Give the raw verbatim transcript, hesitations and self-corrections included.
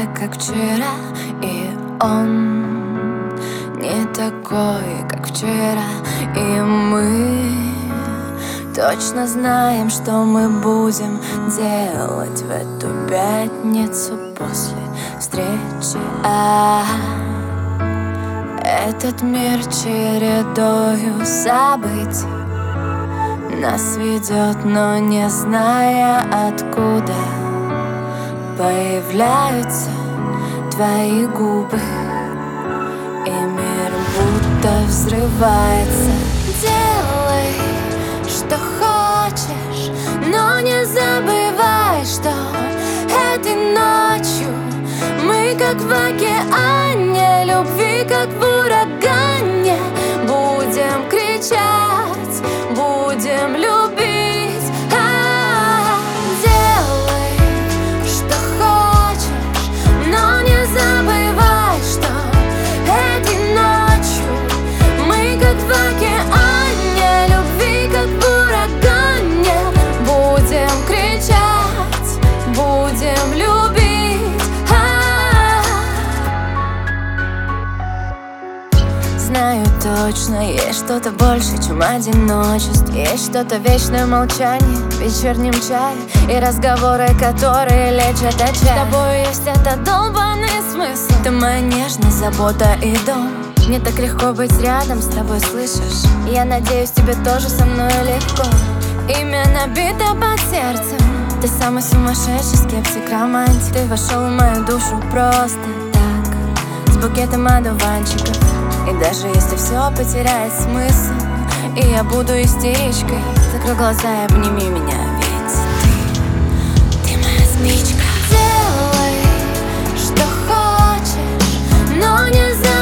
как вчера, и он не такой, как вчера. И мы точно знаем, что мы будем делать в эту пятницу после встречи. А этот мир чередою событий нас ведет, но не зная откуда появляются твои губы, и мир будто взрывается. Делай, что хочешь, но не забывай, что этой ночью мы как в океане любви, как в урагане. Будем кричать, будем любить. А-а-а. Делай, что хочешь, но не забывай, что этой ночью мы как в океане любви, как в урагане. Будем кричать, будем любить. А-а-а. Знаю точно, есть что-то больше, чем одиночество. Есть что-то вечное молчание в вечернем чае и разговоры, которые лечат от чая. С тобой есть этот долбанный смысл. Ты моя нежность, забота и дом. Мне так легко быть рядом с тобой, слышишь? Я надеюсь, тебе тоже со мной легко. Имя набито под сердцем. Ты самый сумасшедший скептик, романтик. Ты вошел в мою душу просто так, с букетом одуванчиков. И даже если все потеряет смысл, и я буду истеричкой, закрой глаза и обними меня, ведь ты, ты моя спичка. Делай, что хочешь, но не забывай,